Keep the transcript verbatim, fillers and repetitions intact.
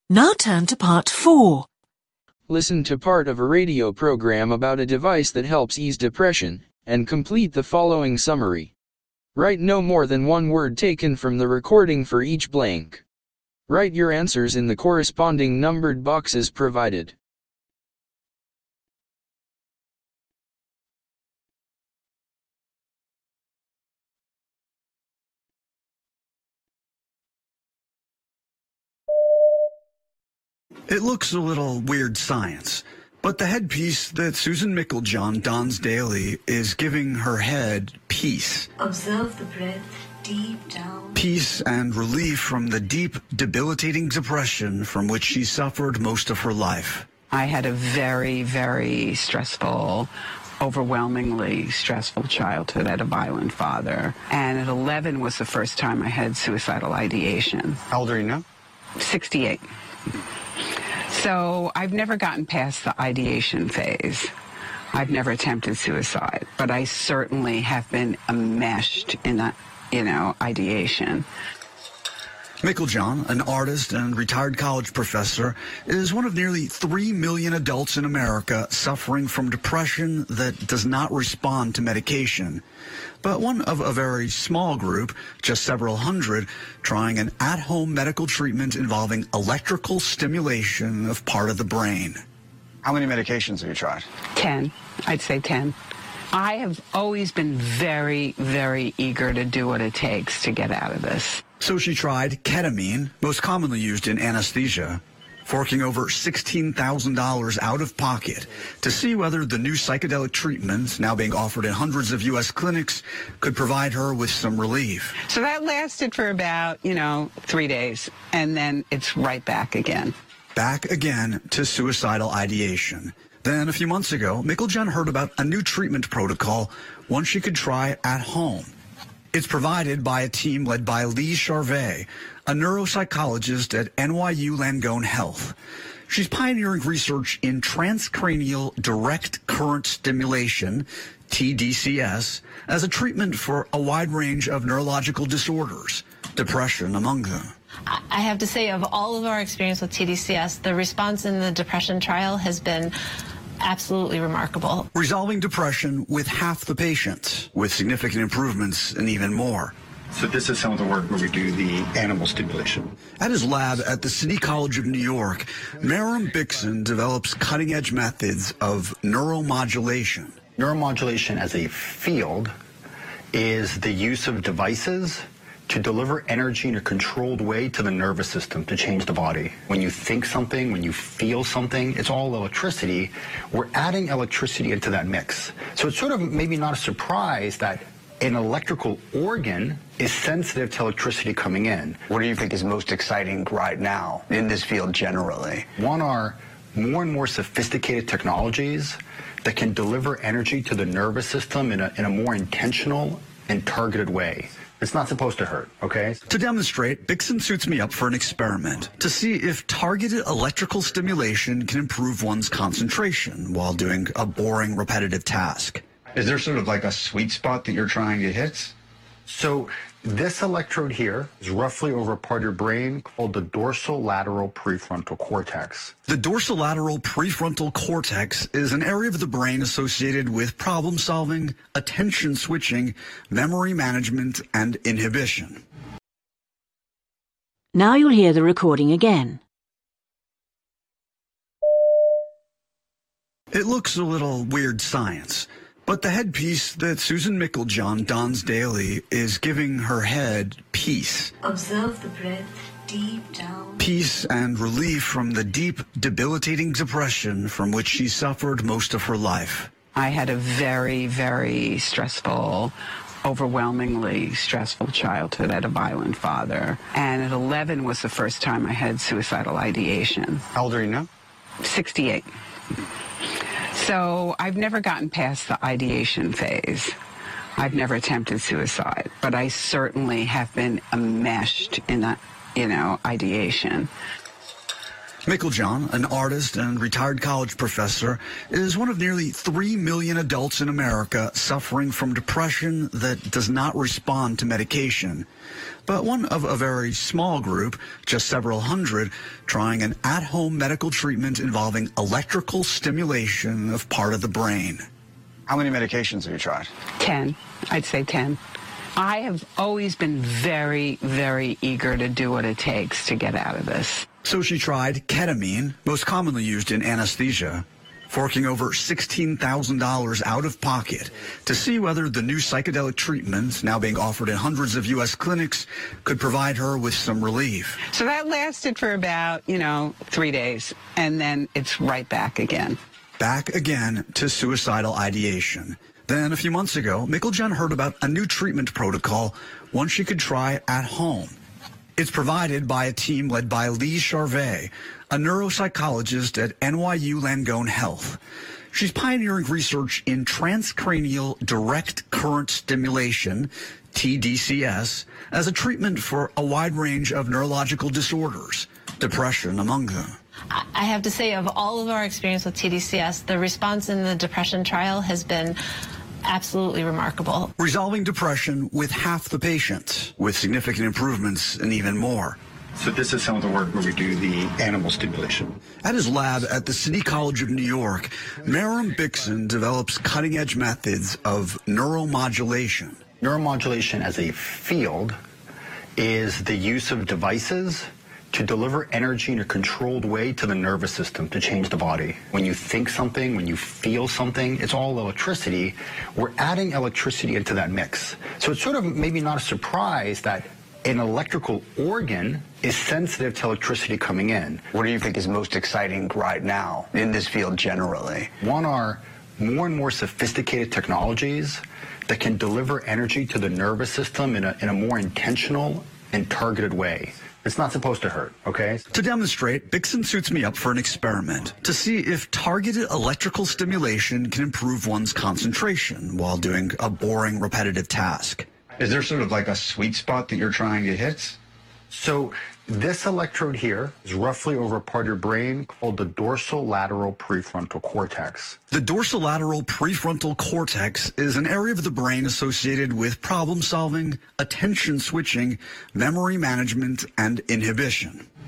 Now turn to part four. Listen to part of a radio program about a device that helps ease depression, and complete the following summary. Write no more than one word taken from the recording for each blank. Write your answers in the corresponding numbered boxes provided. It looks a little weird science, but the headpiece that Susan Meiklejohn dons daily is giving her head peace. Observe the breath deep down. Peace and relief from the deep, debilitating depression from which she suffered most of her life. I had a very, very stressful, overwhelmingly stressful childhood. I had a violent father. And at eleven was the first time I had suicidal ideation. How old are you now? sixty-eight. So I've never gotten past the ideation phase. I've never attempted suicide, but I certainly have been enmeshed in that, you know, ideation. Meiklejohn, an artist and retired college professor, is one of nearly three million adults in America suffering from depression that does not respond to medication, but one of a very small group, just several hundred, trying an at-home medical treatment involving electrical stimulation of part of the brain. How many medications have you tried? Ten. I'd say ten. I have always been very, very eager to do what it takes to get out of this. So she tried ketamine, most commonly used in anesthesia, forking over sixteen thousand dollars out of pocket to see whether the new psychedelic treatments, now being offered in hundreds of U S clinics, could provide her with some relief. So that lasted for about, you know, three days, and then it's right back again. Back again to suicidal ideation. Then, a few months ago, Meiklejohn heard about a new treatment protocol, one she could try at home. It's provided by a team led by Lee Charvet, a neuropsychologist at N Y U Langone Health. She's pioneering research in transcranial direct current stimulation, T D C S, as a treatment for a wide range of neurological disorders, depression among them. I have to say, of all of our experience with T D C S, the response in the depression trial has been absolutely remarkable. Resolving depression with half the patients, with significant improvements and even more. So this is some of the work where we do the animal stimulation. At his lab at the City College of New York, Merrim Bixson develops cutting-edge methods of neuromodulation. Neuromodulation as a field is the use of devices to deliver energy in a controlled way to the nervous system to change the body. When you think something, when you feel something, it's all electricity. We're adding electricity into that mix. So it's sort of maybe not a surprise that an electrical organ is sensitive to electricity coming in. What do you think is most exciting right now in this field generally? One are more and more sophisticated technologies that can deliver energy to the nervous system in a, in a more intentional and targeted way. It's not supposed to hurt, okay? To demonstrate, Bixson suits me up for an experiment to see if targeted electrical stimulation can improve one's concentration while doing a boring, repetitive task. Is there sort of like a sweet spot that you're trying to hit? So this electrode here is roughly over a part of your brain called the dorsolateral prefrontal cortex. The dorsolateral prefrontal cortex is an area of the brain associated with problem solving, attention switching, memory management, and inhibition. Now you'll hear the recording again. It looks a little weird science, but the headpiece that Susan Meiklejohn dons daily is giving her head peace. Observe the breath deep down. Peace and relief from the deep, debilitating depression from which she suffered most of her life. I had a very, very stressful, overwhelmingly stressful childhood. I had a violent father. And at eleven was the first time I had suicidal ideation. How old are you now? sixty-eight. So I've never gotten past the ideation phase. I've never attempted suicide, but I certainly have been enmeshed in that, you know, ideation. Meiklejohn, an artist and retired college professor, is one of nearly three million adults in America suffering from depression that does not respond to medication. But one of a very small group, just several hundred, trying an at-home medical treatment involving electrical stimulation of part of the brain. How many medications have you tried? ten. I'd say ten. I have always been very, very eager to do what it takes to get out of this. So she tried ketamine, most commonly used in anesthesia, forking over sixteen thousand dollars out of pocket to see whether the new psychedelic treatment, now being offered in hundreds of U S clinics, could provide her with some relief. So that lasted for about, you know, three days, and then it's right back again. Back again to suicidal ideation. Then, a few months ago, Meiklejohn heard about a new treatment protocol, one she could try at home. It's provided by a team led by Lee Charvet, a neuropsychologist at N Y U Langone Health. She's pioneering research in transcranial direct current stimulation, T D C S, as a treatment for a wide range of neurological disorders, depression among them. I have to say, of all of our experience with T D C S, the response in the depression trial has been absolutely remarkable. Resolving depression with half the patients, with significant improvements and even more. So this is some of the work where we do the animal stimulation. At his lab at the City College of New York, Merrim Bixson develops cutting-edge methods of neuromodulation. Neuromodulation as a field is the use of devices to deliver energy in a controlled way to the nervous system to change the body. When you think something, when you feel something, it's all electricity. We're adding electricity into that mix. So it's sort of maybe not a surprise that an electrical organ is sensitive to electricity coming in. What do you think is most exciting right now in this field generally? One are more and more sophisticated technologies that can deliver energy to the nervous system in a, in a more intentional and targeted way. It's not supposed to hurt, okay? To demonstrate, Bixson suits me up for an experiment to see if targeted electrical stimulation can improve one's concentration while doing a boring, repetitive task. Is there sort of like a sweet spot that you're trying to hit? So this electrode here is roughly over a part of your brain called the dorsolateral prefrontal cortex. The dorsolateral prefrontal cortex is an area of the brain associated with problem solving, attention switching, memory management, and inhibition.